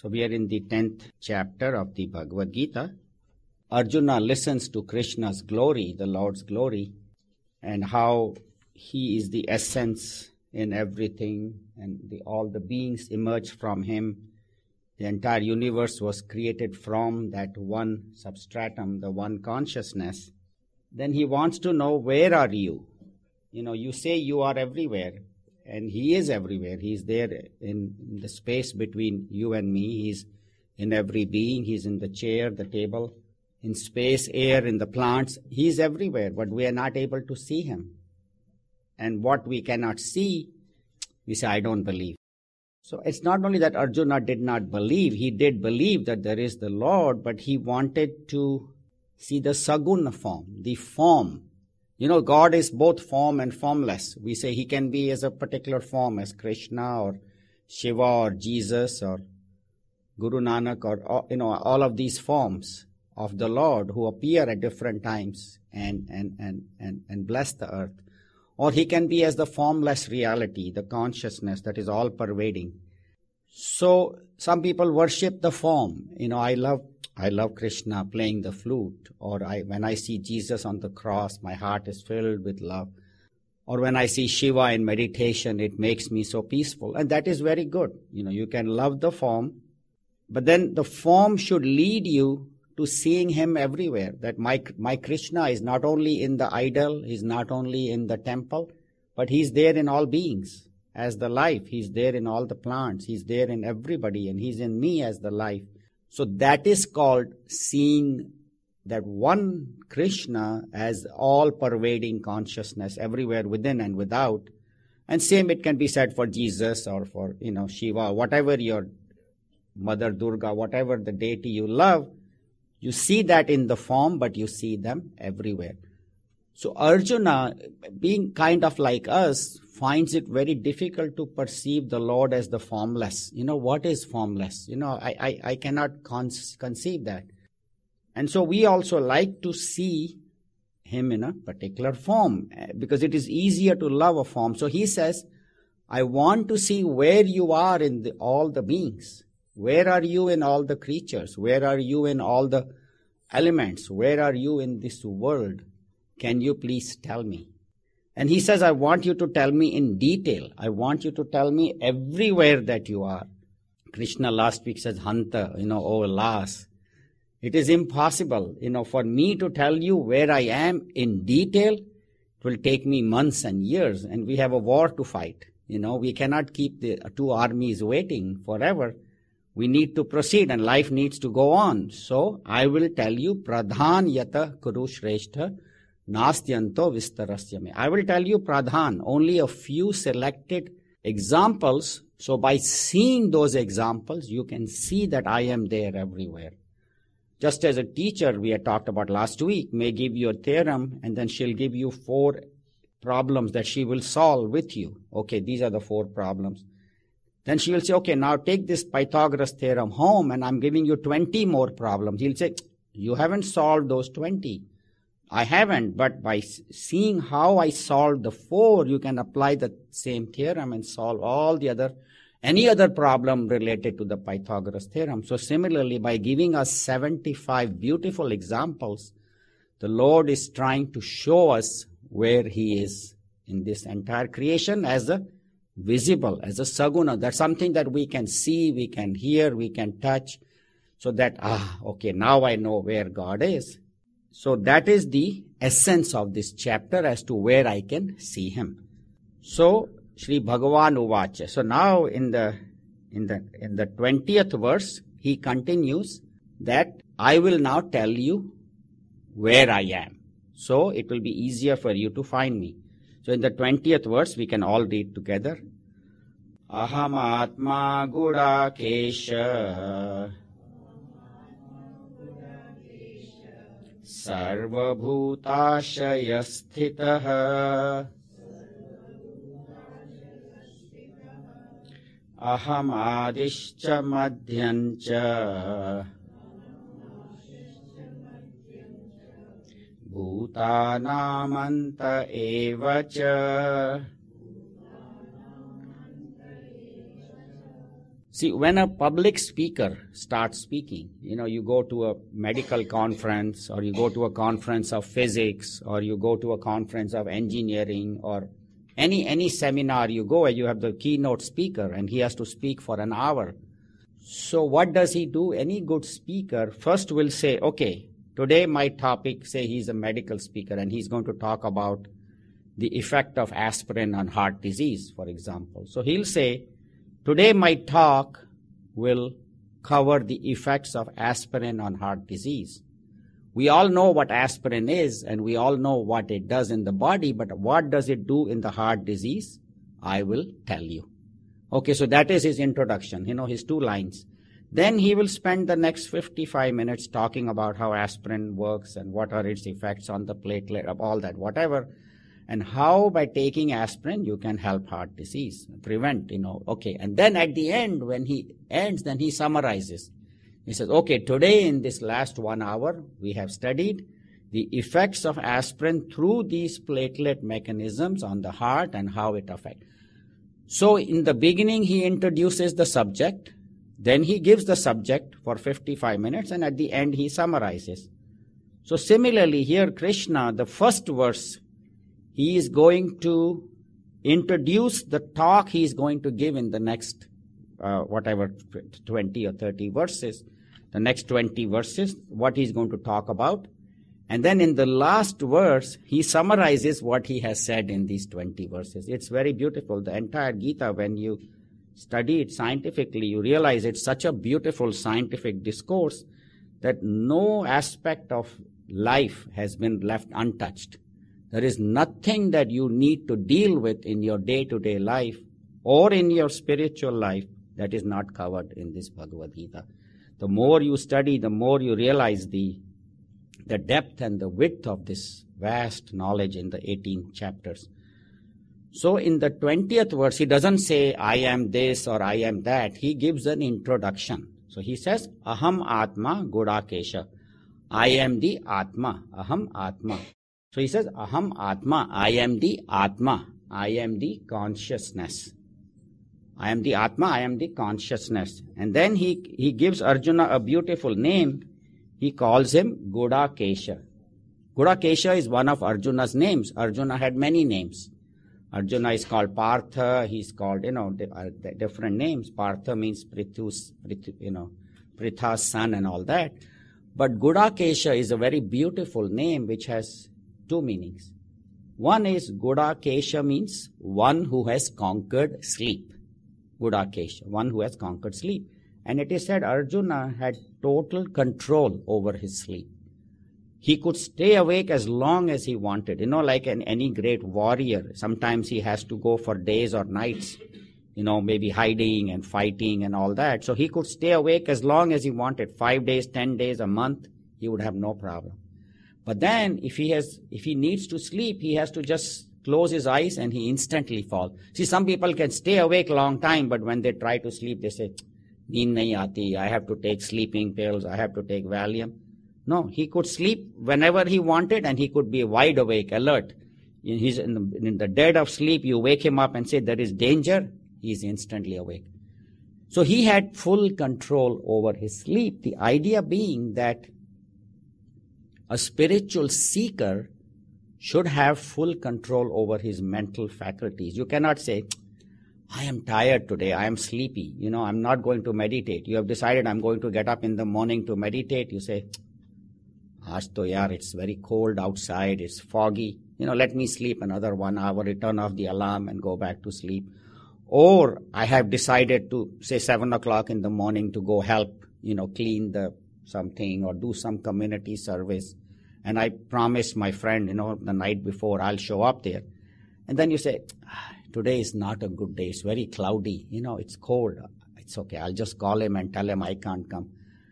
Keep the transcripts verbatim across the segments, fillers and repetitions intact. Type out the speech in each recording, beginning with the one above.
So we are in the tenth chapter of the Bhagavad Gita. Arjuna listens to Krishna's glory, the Lord's glory, and how he is the essence in everything, and the, all the beings emerge from him. The entire universe was created from that one substratum, the one consciousness. Then he wants to know, where are you? You know, you say you are everywhere, and he is everywhere. He's there in, in the space between you and me. He's in every being. He's in the chair, the table, in space, air, in the plants. He's everywhere, but we are not able to see him. And what we cannot see, we say, I don't believe. So it's not only that Arjuna did not believe, he did believe that there is the Lord, but he wanted to see the saguna form, the form. You know, God is both form and formless. We say he can be as a particular form, as Krishna or Shiva or Jesus or Guru Nanak, or, you know, all of these forms of the Lord who appear at different times and, and, and, and, and bless the earth. Or he can be as the formless reality, the consciousness that is all pervading. So some people worship the form. You know, I love I love Krishna playing the flute, or I, when I see Jesus on the cross, my heart is filled with love. Or when I see Shiva in meditation, it makes me so peaceful. And that is very good. You know, you can love the form, but then the form should lead you to seeing him everywhere. That my, my Krishna is not only in the idol, he's not only in the temple, but he's there in all beings as the life. He's there in all the plants. He's there in everybody, and he's in me as the life. So that is called seeing that one Krishna as all-pervading consciousness everywhere within and without. And same it can be said for Jesus or for, you know, Shiva, whatever your Mother Durga, whatever the deity you love, you see that in the form, but you see them everywhere. So Arjuna, being kind of like us, finds it very difficult to perceive the Lord as the formless. You know, what is formless? You know, I, I, I cannot con- conceive that. And so we also like to see him in a particular form, because it is easier to love a form. So he says, I want to see where you are in the, all the beings. Where are you in all the creatures? Where are you in all the elements? Where are you in this world? Can you please tell me? And he says, I want you to tell me in detail. I want you to tell me everywhere that you are. Krishna last week says, Hanta, you know, oh alas. It is impossible, you know, for me to tell you where I am in detail. It will take me months and years, and we have a war to fight. You know, we cannot keep the two armies waiting forever. We need to proceed, and life needs to go on. So I will tell you, Pradhan yata kuru shrestha nastyanto vistarasyame. I will tell you, Pradhan, only a few selected examples. So by seeing those examples, you can see that I am there everywhere. Just as a teacher, we had talked about last week, may give you a theorem, and then she'll give you four problems that she will solve with you. Okay, these are the four problems. Then she will say, okay, now take this Pythagoras theorem home, and I'm giving you twenty more problems. He'll say, you haven't solved those twenty. I haven't, but by seeing how I solved the four, you can apply the same theorem and solve all the other, any other problem related to the Pythagoras theorem. So similarly, by giving us seventy-five beautiful examples, the Lord is trying to show us where he is in this entire creation as a visible, as a saguna. That's something that we can see, we can hear, we can touch, so that, ah, okay, now I know where God is. So that is the essence of this chapter as to where I can see him. So Shri Bhagavan Uvacha. So now in the in the in the twentieth verse, he continues that I will now tell you where I am. So it will be easier for you to find me. So in the twentieth verse, we can all read together. Aham Atma Gudakesha Sarva Bhutashaya Sthitah Aham Adishcha Madhyancha Bhutanamanta Evacha See, when a public speaker starts speaking, you know, you go to a medical conference, or you go to a conference of physics, or you go to a conference of engineering, or any any seminar you go, you have the keynote speaker, and he has to speak for an hour. So what does he do? Any good speaker first will say, okay, today my topic, say he's a medical speaker, and he's going to talk about the effect of aspirin on heart disease, for example. So he'll say, today my talk will cover the effects of aspirin on heart disease. We all know what aspirin is, and we all know what it does in the body, but what does it do in the heart disease? I will tell you. Okay, so that is his introduction, you know, his two lines. Then he will spend the next fifty-five minutes talking about how aspirin works and what are its effects on the platelet, all that, whatever. And how by taking aspirin you can help heart disease, prevent, you know, okay. And then at the end, when he ends, then he summarizes. He says, okay, today in this last one hour, we have studied the effects of aspirin through these platelet mechanisms on the heart and how it affects. So in the beginning, he introduces the subject, then he gives the subject for fifty-five minutes, and at the end, he summarizes. So similarly, here Krishna, the first verse, he is going to introduce the talk he is going to give in the next, uh, whatever, twenty or thirty verses, the next twenty verses, what he's going to talk about. And then in the last verse, he summarizes what he has said in these twenty verses. It's very beautiful. The entire Gita, when you study it scientifically, you realize it's such a beautiful scientific discourse that no aspect of life has been left untouched. There is nothing that you need to deal with in your day-to-day life or in your spiritual life that is not covered in this Bhagavad Gita. The more you study, the more you realize the, the depth and the width of this vast knowledge in the eighteen chapters. So in the twentieth verse, he doesn't say, I am this or I am that. He gives an introduction. So he says, Aham Atma Gudakesha. I am the Atma. Aham Atma. So he says, Aham Atma, I am the Atma, I am the consciousness. I am the Atma, I am the consciousness. And then he, he gives Arjuna a beautiful name. He calls him Gudakesha. Gudakesha is one of Arjuna's names. Arjuna had many names. Arjuna is called Partha, he's called, you know, different names. Partha means Prithu's, you know, Pritha's son and all that. But Gudakesha is a very beautiful name which has two meanings. One is Gudakesha means one who has conquered sleep. Gudakesha, one who has conquered sleep. And it is said Arjuna had total control over his sleep. He could stay awake as long as he wanted. You know, like an, any great warrior, sometimes he has to go for days or nights, you know, maybe hiding and fighting and all that. So he could stay awake as long as he wanted, five days, ten days, a month, he would have no problem. But then if he has, if he needs to sleep, he has to just close his eyes and he instantly falls. See, some people can stay awake a long time, but when they try to sleep, they say, Neend nahi aati, I have to take sleeping pills, I have to take Valium. No, he could sleep whenever he wanted and he could be wide awake, alert. He's in the, in the dead of sleep, you wake him up and say there is danger, he is instantly awake. So he had full control over his sleep. The idea being that a spiritual seeker should have full control over his mental faculties. You cannot say, I am tired today, I am sleepy, you know, I'm not going to meditate. You have decided I'm going to get up in the morning to meditate. You say, Aaj to yaar, it's very cold outside, it's foggy. You know, let me sleep another one hour, return off the alarm and go back to sleep. Or I have decided to, say, seven o'clock in the morning to go help, you know, clean the something or do some community service. And I promised my friend, you know, the night before I'll show up there. And then you say, ah, today is not a good day. It's very cloudy. You know, it's cold. It's okay. I'll just call him and tell him I can't come.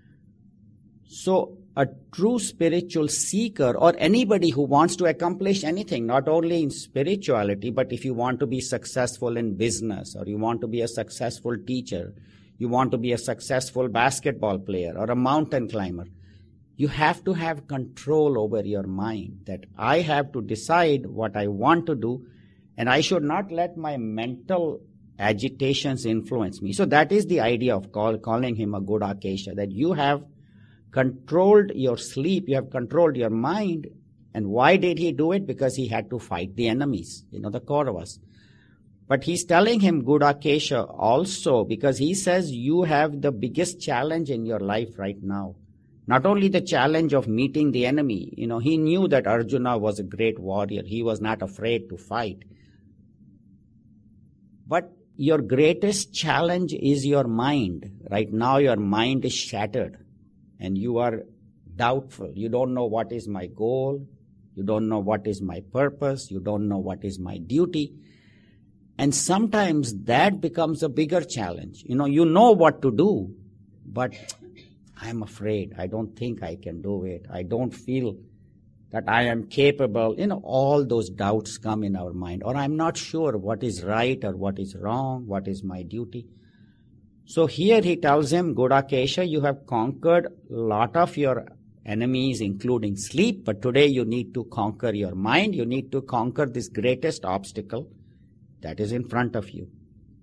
So a true spiritual seeker or anybody who wants to accomplish anything, not only in spirituality, but if you want to be successful in business or you want to be a successful teacher, you want to be a successful basketball player or a mountain climber, you have to have control over your mind, that I have to decide what I want to do, and I should not let my mental agitations influence me. So that is the idea of call, calling him a Gudakesha, that you have controlled your sleep, you have controlled your mind. And why did he do it? Because he had to fight the enemies, you know, the Kauravas. But he's telling him Gudakesha also because he says you have the biggest challenge in your life right now. Not only the challenge of meeting the enemy, you know, he knew that Arjuna was a great warrior. He was not afraid to fight. But your greatest challenge is your mind. Right now your mind is shattered and you are doubtful. You don't know what is my goal. You don't know what is my purpose. You don't know what is my duty. And sometimes that becomes a bigger challenge. You know, you know what to do, but I'm afraid. I don't think I can do it. I don't feel that I am capable. You know, all those doubts come in our mind. Or I'm not sure what is right or what is wrong, what is my duty. So here he tells him, Gudakesha, you have conquered a lot of your enemies, including sleep, but today you need to conquer your mind. You need to conquer this greatest obstacle that is in front of you.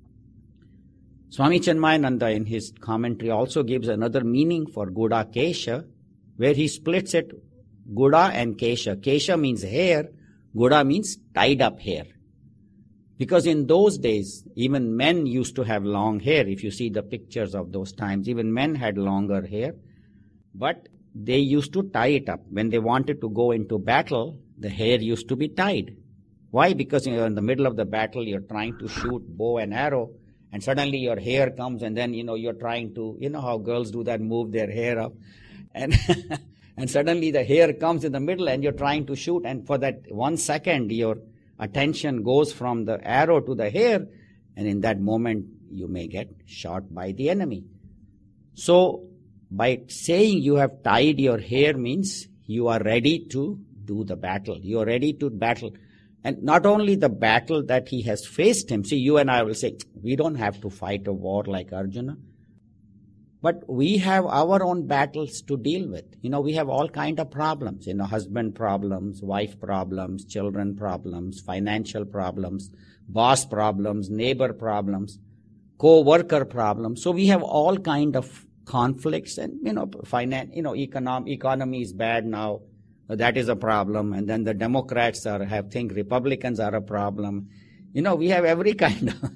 Swami Chinmayananda in his commentary also gives another meaning for Gudakesha, where he splits it, Guda and Kesha. Kesha means hair, Guda means tied up hair. Because in those days, even men used to have long hair. If you see the pictures of those times, even men had longer hair. But they used to tie it up. When they wanted to go into battle, the hair used to be tied. Why? Because you're in the middle of the battle, you're trying to shoot bow and arrow, and suddenly your hair comes, and then, you know, you're trying to, you know how girls do that, move their hair up. And and suddenly the hair comes in the middle, and you're trying to shoot, and for that one second, your attention goes from the arrow to the hair, and in that moment, you may get shot by the enemy. So, by saying you have tied your hair means you are ready to do the battle. You are ready to battle. And not only the battle that he has faced him. See, you and I will say, we don't have to fight a war like Arjuna. But we have our own battles to deal with. You know, we have all kind of problems. You know, husband problems, wife problems, children problems, financial problems, boss problems, neighbor problems, co-worker problems. So we have all kind of conflicts and, you know, finance, you know, econom- economy is bad now. That is a problem. And then the Democrats are have think Republicans are a problem. You know, we have every kind of.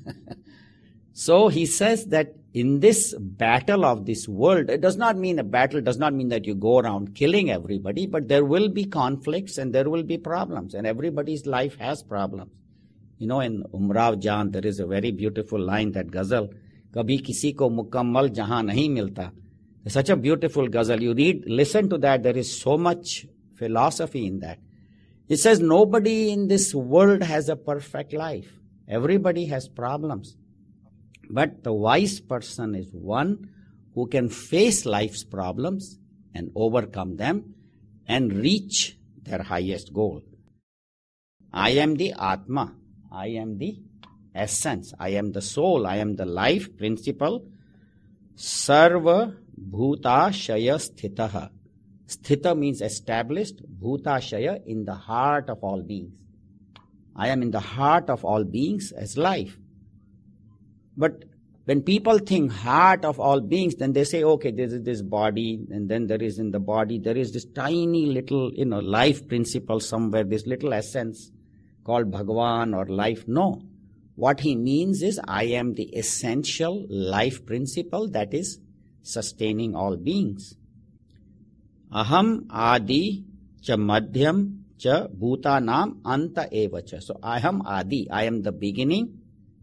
So he says that in this battle of this world, it does not mean a battle, does not mean that you go around killing everybody, but there will be conflicts and there will be problems. And everybody's life has problems. You know, in Umrao Jaan, there is a very beautiful line, that ghazal, Kabhi kisi ko mukammal jahan nahi milta. It's such a beautiful ghazal. You read, listen to that. There is so much philosophy in that. It says nobody in this world has a perfect life. Everybody has problems. But the wise person is one who can face life's problems and overcome them and reach their highest goal. I am the Atma. I am the essence. I am the soul. I am the life principle. Sarva bhuta shaya sthitaha. Sthita means established, bhutashaya, in the heart of all beings. I am in the heart of all beings as life. But when people think heart of all beings, then they say, okay, there is this body, and then there is in the body, there is this tiny little, you know, life principle somewhere, this little essence called Bhagavan or life. No. What he means is, I am the essential life principle that is sustaining all beings. Aham adi cha madhyam cha bhutanam anta eva cha. So aham adi, I am the beginning,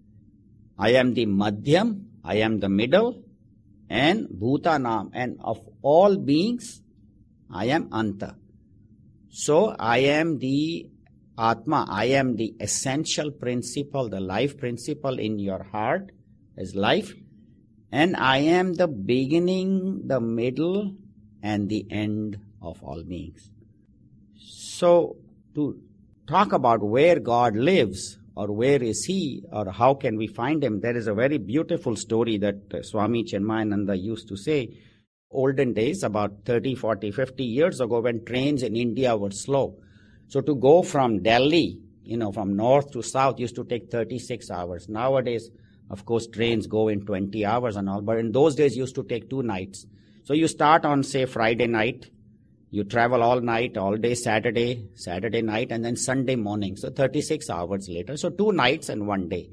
I am the madhyam, I am the middle, and bhutanam, and of all beings, I am anta. So I am the Atma, I am the essential principle, the life principle in your heart as life, and I am the beginning, the middle, and the end of all beings. So, to talk about where God lives, or where is He, or how can we find Him, there is a very beautiful story that uh, Swami Chinmayananda used to say. Olden days, about thirty, forty, fifty years ago, when trains in India were slow. So to go from Delhi, you know, from north to south used to take thirty-six hours. Nowadays, Of course, trains go in twenty hours and all, but in those days, you used to take two nights. So you start on, say, Friday night, you travel all night, all day Saturday, Saturday night, and then Sunday morning. So thirty-six hours later. So two nights and one day.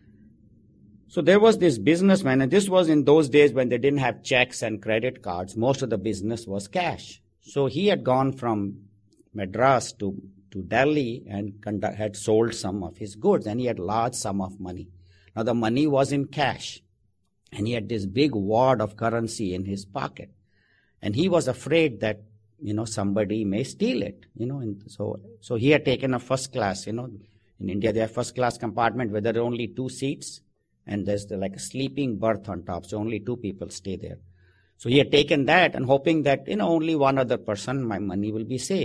So there was this businessman, and this was in those days when they didn't have checks and credit cards. Most of the business was cash. So he had gone from Madras to, to Delhi and conduct, had sold some of his goods, and he had large sum of money. Now the money was in cash, and he had this big wad of currency in his pocket. And he was afraid that, you know, somebody may steal it, you know. And so, so he had taken a first class, you know. In India, they have first class compartment where there are only two seats, and there's the, like a sleeping berth on top, so only two people stay there. So he had taken that and hoping that, you know, only one other person, my money will be safe.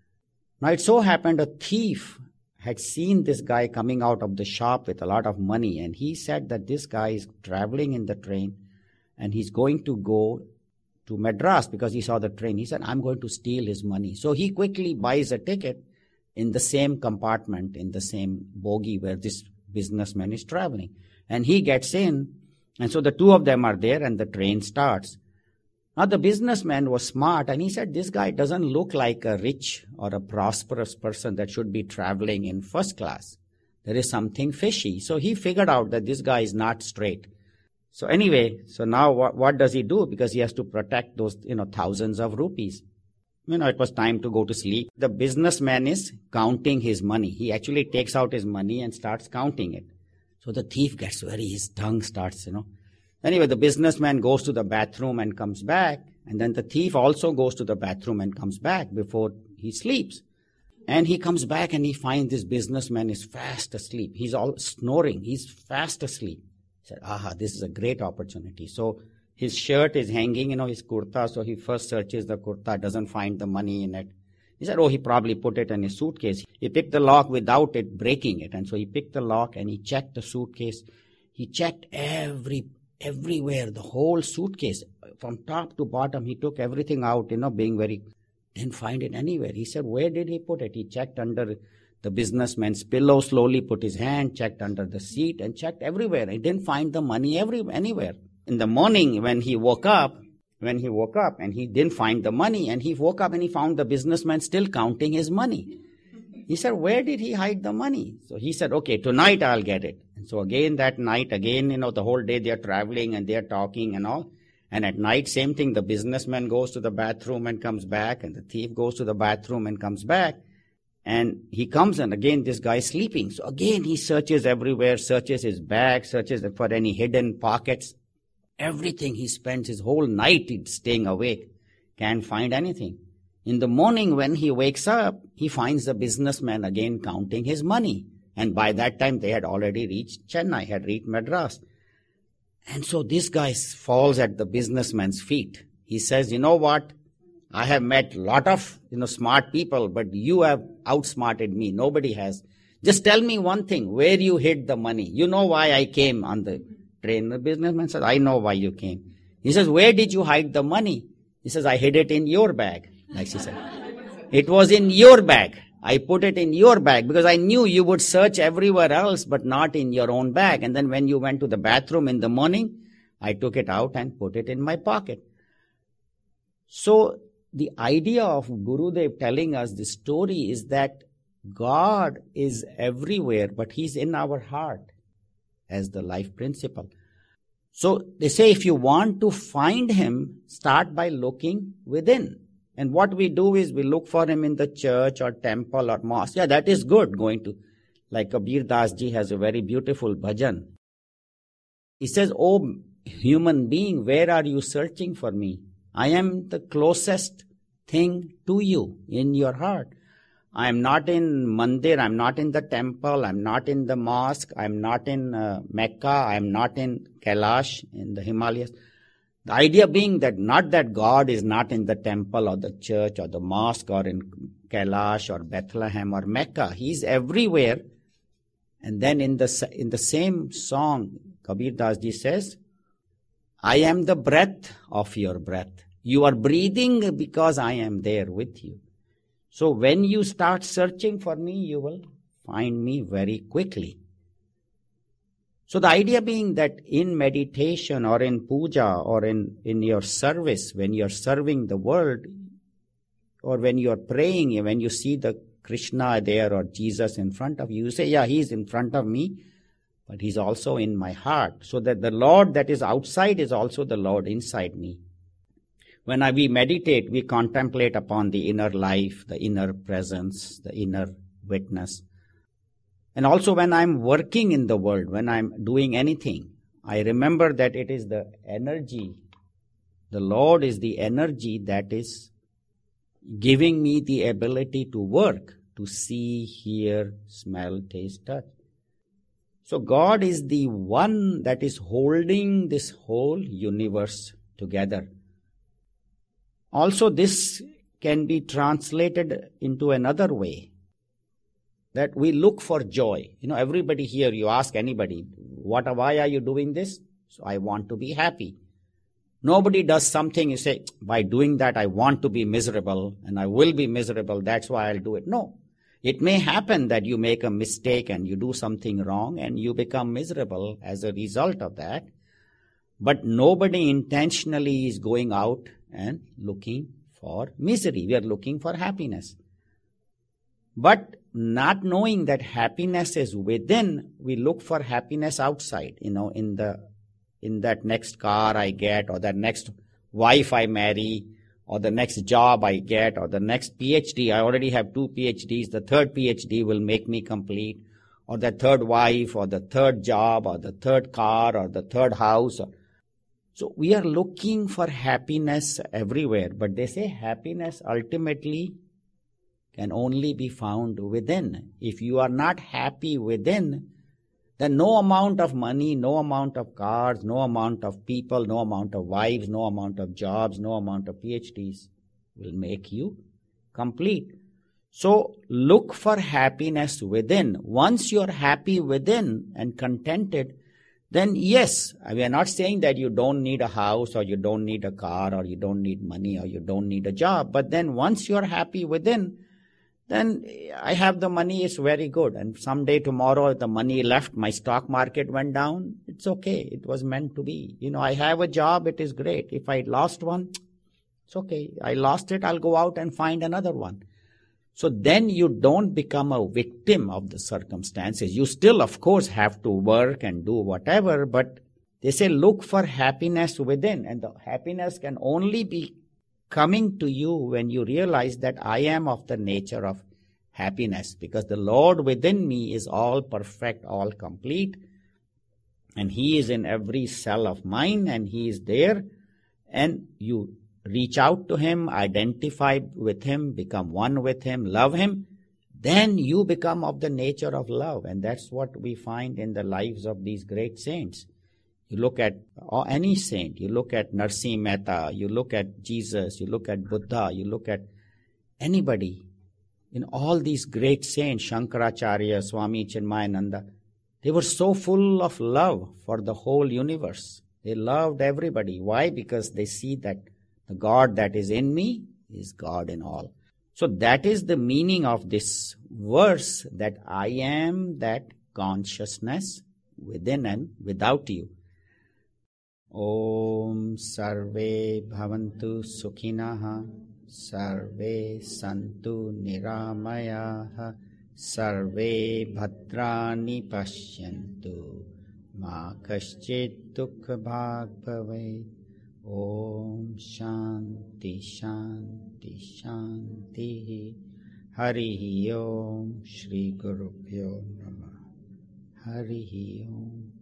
Now it so happened a thief had seen this guy coming out of the shop with a lot of money, and he said that this guy is traveling in the train and he's going to go to Madras because he saw the train. He said, I'm going to steal his money. So he quickly buys a ticket in the same compartment, in the same bogie where this businessman is traveling. And he gets in, and so the two of them are there, and the train starts. Now the businessman was smart, and he said, this guy doesn't look like a rich or a prosperous person that should be traveling in first class. There is something fishy. So he figured out that this guy is not straight. So anyway, so now what, what does he do? Because he has to protect those, you know, thousands of rupees. You know, it was time to go to sleep. The businessman is counting his money. He actually takes out his money and starts counting it. So the thief gets very, his tongue starts, you know. Anyway, the businessman goes to the bathroom and comes back. And then the thief also goes to the bathroom and comes back before he sleeps. And he comes back and he finds this businessman is fast asleep. He's all snoring. He's fast asleep. He said, aha, this is a great opportunity. So his shirt is hanging, you know, his kurta. So he first searches the kurta, doesn't find the money in it. He said, oh, he probably put it in his suitcase. He picked the lock without it breaking it. And so he picked the lock and he checked the suitcase. He checked every, everywhere, the whole suitcase. From top to bottom, he took everything out, you know, being very, didn't find it anywhere. He said, where did he put it? He checked under the businessman's pillow, slowly put his hand, checked under the seat, and checked everywhere. He didn't find the money every, anywhere. In the morning, when he woke up, When he woke up and he didn't find the money, and he woke up and he found the businessman still counting his money. He said, where did he hide the money? So he said, okay, tonight I'll get it. And so again that night, again, you know, the whole day they're traveling and they're talking and all. And at night, same thing, the businessman goes to the bathroom and comes back, and the thief goes to the bathroom and comes back. And he comes, and again this guy is sleeping. So again he searches everywhere, searches his bag, searches for any hidden pockets. Everything. He spends his whole night staying awake. Can't find anything. In the morning when he wakes up, he finds the businessman again counting his money. And by that time they had already reached Chennai, had reached Madras. And so this guy falls at the businessman's feet. He says, you know what? I have met a lot of, you know, smart people, but you have outsmarted me. Nobody has. Just tell me one thing, where you hid the money. You know why I came on the train. The businessman says, I know why you came. He says, where did you hide the money? He says, I hid it in your bag. Like she said, it was in your bag. I put it in your bag because I knew you would search everywhere else, but not in your own bag. And then when you went to the bathroom in the morning, I took it out and put it in my pocket. So the idea of Gurudev telling us this story is that God is everywhere, but He's in our heart as the life principle. So they say if you want to find Him, start by looking within. And what we do is we look for Him in the church or temple or mosque. Yeah, that is good, going to, like Kabir Das ji has a very beautiful bhajan. He says, oh human being, where are you searching for me? I am the closest thing to you in your heart. I am not in mandir, I am not in the temple, I am not in the mosque, I am not in uh, Mecca, I am not in Kailash, in the Himalayas. The idea being that not that God is not in the temple or the church or the mosque or in Kailash or Bethlehem or Mecca. He is everywhere. And then in the, in the same song, Kabir Das ji says, I am the breath of your breath. You are breathing because I am there with you. So when you start searching for me, you will find me very quickly. So the idea being that in meditation or in puja or in, in your service, when you're serving the world, or when you're praying, when you see the Krishna there or Jesus in front of you, you say, yeah, he's in front of me, but he's also in my heart. So that the Lord that is outside is also the Lord inside me. When I, we meditate, we contemplate upon the inner life, the inner presence, the inner witness. And also when I'm working in the world, when I'm doing anything, I remember that it is the energy. The Lord is the energy that is giving me the ability to work, to see, hear, smell, taste, touch. So God is the one that is holding this whole universe together. Also, this can be translated into another way, that we look for joy. You know, everybody here, you ask anybody, what, why are you doing this? So I want to be happy. Nobody does something, you say, by doing that I want to be miserable and I will be miserable, that's why I'll do it. No. It may happen that you make a mistake and you do something wrong and you become miserable as a result of that. But nobody intentionally is going out and looking for misery. We are looking for happiness. But not knowing that happiness is within, we look for happiness outside, you know, in the in that next car I get, or that next wife I marry, or the next job I get, or the next PhD. I already have two PhDs. The third PhD will make me complete, or the third wife, or the third job, or the third car, or the third house. So we are looking for happiness everywhere, but they say happiness ultimately can only be found within. If you are not happy within, then no amount of money, no amount of cars, no amount of people, no amount of wives, no amount of jobs, no amount of PhDs will make you complete. So look for happiness within. Once you're happy within and contented, then yes, we are not saying that you don't need a house or you don't need a car or you don't need money or you don't need a job. But then once you're happy within, then I have the money, it's very good. And someday tomorrow the money left, my stock market went down, it's okay. It was meant to be. You know, I have a job, it is great. If I lost one, it's okay. I lost it, I'll go out and find another one. So then you don't become a victim of the circumstances. You still, of course, have to work and do whatever, but they say look for happiness within. And the happiness can only be coming to you when you realize that I am of the nature of happiness, because the Lord within me is all perfect, all complete, and He is in every cell of mine, and He is there, and you reach out to Him, identify with Him, become one with Him, love Him, then you become of the nature of love. And that's what we find in the lives of these great saints. You look at any saint, you look at Narsimha Mehta, you look at Jesus, you look at Buddha, you look at anybody. In all these great saints, Shankaracharya, Swami Chinmayananda, they were so full of love for the whole universe. They loved everybody. Why? Because they see that the God that is in me is God in all. So that is the meaning of this verse, that I am that consciousness within and without you. Om Sarve Bhavantu Sukhinah, Sarve Santu Niramayaha, Sarve Bhadrani Pashyantu, Ma Kaschit Dukha Bhag Bhavet. Om Shanti Shanti Shanti. Harihi Om Shri Gurubhyo Namah. Harihi Om.